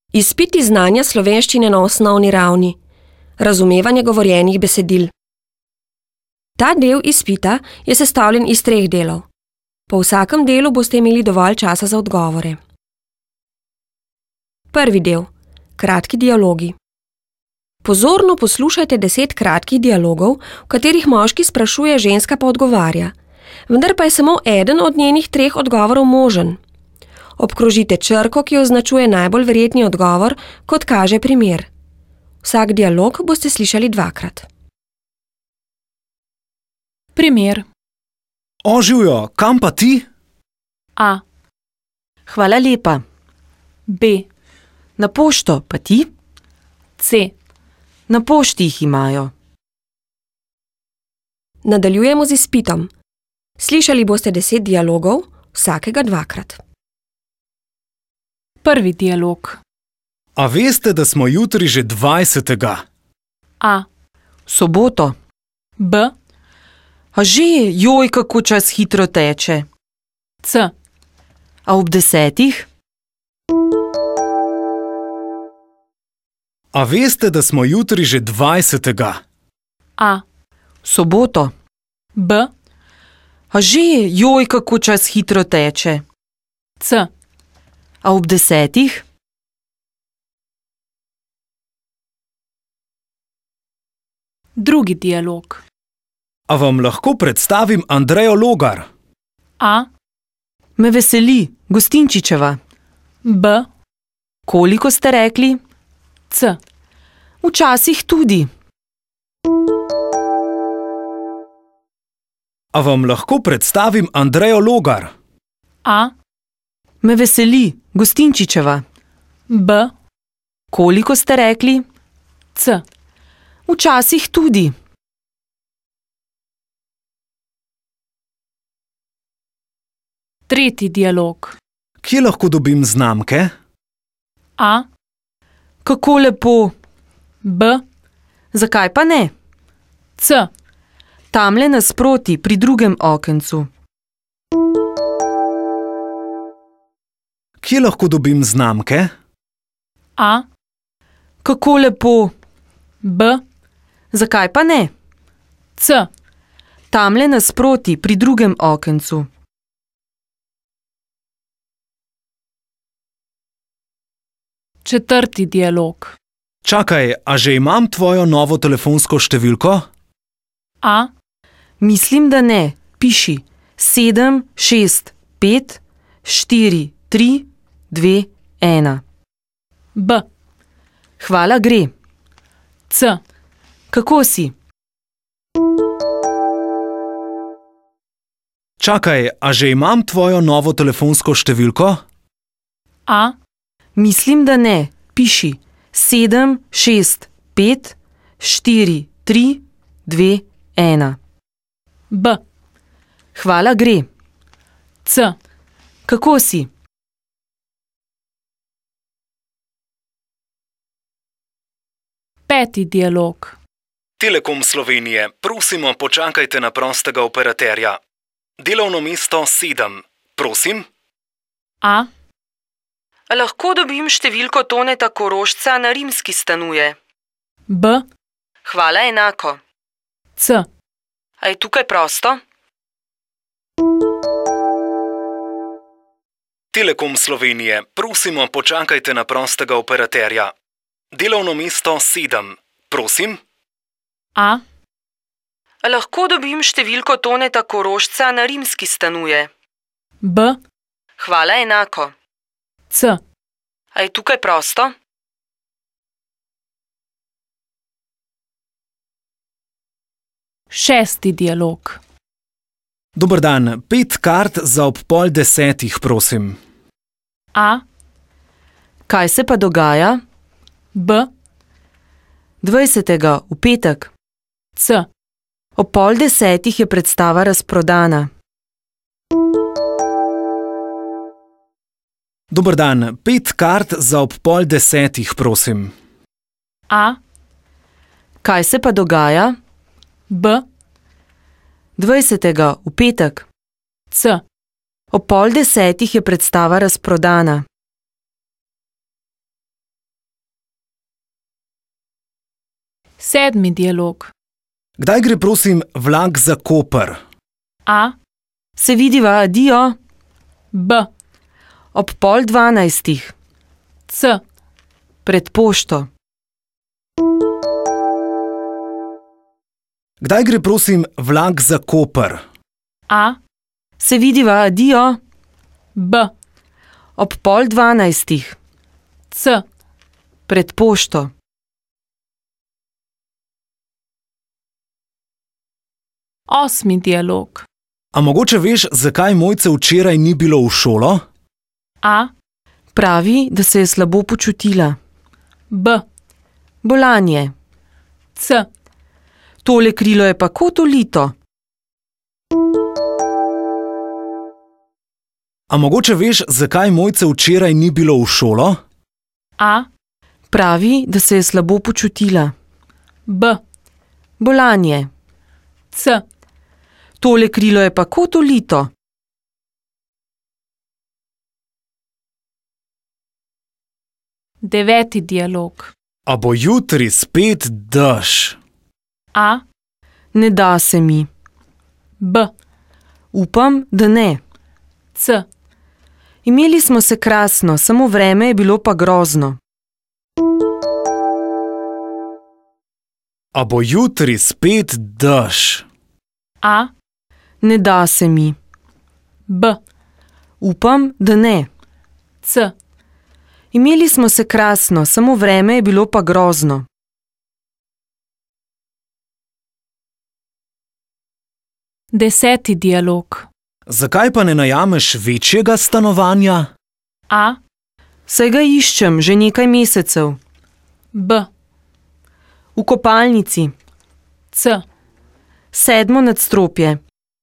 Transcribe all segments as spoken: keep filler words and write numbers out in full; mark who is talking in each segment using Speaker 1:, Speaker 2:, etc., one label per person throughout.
Speaker 1: Izpiti znanja slovenščine na osnovni ravni. Razumevanje govorjenih besedil. Ta del izpita je sestavljen iz treh delov. Po vsakem delu boste imeli dovolj časa za odgovore. Prvi del. Kratki dialogi. Pozorno poslušajte deset kratkih dialogov, v katerih moški sprašuje, ženska pa odgovarja. Vendar pa je samo eden od njenih treh odgovorov možen. Obkrožite črko, ki označuje najbolj verjetni odgovor, kot kaže primer. Vsak dialog boste slišali dvakrat.
Speaker 2: Primer.
Speaker 3: O, živjo, kam pa ti?
Speaker 2: A.
Speaker 4: Hvala lepa.
Speaker 2: B.
Speaker 4: Na pošto, pa ti?
Speaker 2: C.
Speaker 4: Na pošti jih imajo.
Speaker 1: Nadaljujemo z izpitom. Slišali boste deset dialogov, vsakega dvakrat.
Speaker 2: Prvi dialog.
Speaker 3: A veste, da smo jutri že dvajsetega?
Speaker 2: A.
Speaker 4: Soboto.
Speaker 2: B.
Speaker 4: A že, joj, kako čas hitro teče.
Speaker 2: C.
Speaker 4: A ob desetih?
Speaker 3: A veste, da smo jutri že dvajsetega?
Speaker 2: A.
Speaker 4: Soboto.
Speaker 2: B.
Speaker 4: A že, joj, kako čas hitro teče.
Speaker 2: C.
Speaker 4: A ob desetih?
Speaker 2: Drugi dialog.
Speaker 3: A vam lahko predstavim Andrejo Logar?
Speaker 2: A.
Speaker 4: Me veseli, Gostinčičeva.
Speaker 2: B.
Speaker 4: Koliko ste rekli?
Speaker 2: C.
Speaker 4: Včasih tudi.
Speaker 3: A vam lahko predstavim Andrejo Logar?
Speaker 2: A.
Speaker 4: Me veseli, Gostinčičeva.
Speaker 2: B.
Speaker 4: Koliko ste rekli?
Speaker 2: C.
Speaker 4: Včasih tudi.
Speaker 2: Tretji dialog.
Speaker 3: Kje lahko dobim znamke?
Speaker 2: A.
Speaker 4: Kako lepo.
Speaker 2: B.
Speaker 4: Zakaj pa ne?
Speaker 2: C.
Speaker 4: Tamle nasproti, pri drugem okencu.
Speaker 3: Kje lahko dobim znamke?
Speaker 2: A.
Speaker 4: Kako lepo.
Speaker 2: B.
Speaker 4: Zakaj pa ne?
Speaker 2: C.
Speaker 4: Tamle nasproti, pri drugem okencu.
Speaker 2: Četrti dialog.
Speaker 3: Čakaj, a že imam tvojo novo telefonsko številko?
Speaker 2: A.
Speaker 4: Mislim, da ne. Piši sedem, šest, pet, štiri, tri, dve, ena.
Speaker 2: B.
Speaker 4: Hvala, gre.
Speaker 2: C.
Speaker 4: Kako si?
Speaker 3: Čakaj, a že imam tvojo novo telefonsko številko?
Speaker 2: A.
Speaker 4: Mislim, da ne. Piši sedem, šest, pet, štiri, tri, dve, ena.
Speaker 2: B.
Speaker 4: Hvala, gre.
Speaker 2: C.
Speaker 4: Kako si?
Speaker 2: Peti dialog.
Speaker 3: Telekom Slovenije, prosimo, počakajte na prostega operaterja. Delovno mesto sedem. Prosim?
Speaker 2: A.
Speaker 4: Lahko dobim številko Toneta Korošca, na Rimski stanuje.
Speaker 2: B.
Speaker 4: Hvala, enako.
Speaker 2: C.
Speaker 4: A je tukaj prosto?
Speaker 3: Telekom Slovenije, prosimo, počakajte na prostega operaterja. Delovno mesto sedem. Prosim?
Speaker 2: A.
Speaker 4: Lahko dobim številko Toneta Korošca, na Rimski stanuje.
Speaker 2: B.
Speaker 4: Hvala, enako.
Speaker 2: C.
Speaker 4: A je tukaj prosto?
Speaker 2: Šesti dialog.
Speaker 3: Dober dan, pet kart za ob pol desetih, prosim.
Speaker 2: A.
Speaker 4: Kaj se pa dogaja?
Speaker 2: B.
Speaker 4: dvajsetega, v petek.
Speaker 2: C.
Speaker 4: Ob pol desetih je predstava razprodana.
Speaker 3: Dober dan, pet kart za ob pol desetih, prosim.
Speaker 2: A.
Speaker 4: Kaj se pa dogaja?
Speaker 2: B.
Speaker 4: dvajsetega, v petek.
Speaker 2: C.
Speaker 4: Ob pol desetih je predstava razprodana.
Speaker 2: Sedmi dialog.
Speaker 3: Kdaj gre, prosim, vlak za Koper?
Speaker 2: A,
Speaker 4: Se vidiva, adijo.
Speaker 2: B,
Speaker 4: Ob pol dvanajstih.
Speaker 2: C,
Speaker 4: Pred pošto.
Speaker 3: Kdaj gre, prosim, vlak za Koper?
Speaker 2: A,
Speaker 4: Se vidiva, adijo.
Speaker 2: B,
Speaker 4: Ob pol dvanajstih.
Speaker 2: C,
Speaker 4: Pred pošto.
Speaker 2: osmi dialog.
Speaker 3: A mogoče veš, zakaj Mojce včeraj ni bilo v šolo?
Speaker 2: A,
Speaker 4: Pravi, da se je slabo počutila.
Speaker 2: B,
Speaker 4: Bolanje.
Speaker 2: C,
Speaker 4: Tole krilo je pa kot ulito.
Speaker 3: A mogoče veš, zakaj Mojce včeraj ni bilo v šolo?
Speaker 2: A,
Speaker 4: Pravi, da se je slabo počutila.
Speaker 2: B,
Speaker 4: Bolanje.
Speaker 2: C,
Speaker 4: Tole krilo je pa kot ulito.
Speaker 2: deveti dialog.
Speaker 3: A bo jutri spet dež?
Speaker 2: A,
Speaker 4: Ne da se mi.
Speaker 2: B,
Speaker 4: Upam, da ne.
Speaker 2: C,
Speaker 4: Imeli smo se krasno, samo vreme je bilo pa grozno.
Speaker 3: A bo jutri spet dež?
Speaker 2: A,
Speaker 4: Ne da se mi.
Speaker 2: B,
Speaker 4: Upam, da ne.
Speaker 2: C,
Speaker 4: Imeli smo se krasno, samo vreme je bilo pa grozno.
Speaker 2: deseti dialog.
Speaker 3: Zakaj pa ne najameš večjega stanovanja?
Speaker 2: A,
Speaker 4: Saj ga iščem že nekaj mesecev.
Speaker 2: B,
Speaker 4: V kopalnici.
Speaker 2: C,
Speaker 4: Sedmo nadstropje.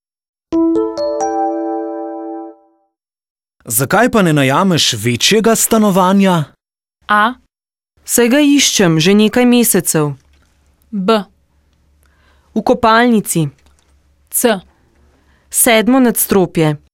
Speaker 3: Zakaj pa ne najameš večjega stanovanja?
Speaker 2: A,
Speaker 4: Saj ga iščem že nekaj mesecev.
Speaker 2: B,
Speaker 4: V kopalnici.
Speaker 2: C,
Speaker 4: Sedmo nadstropje.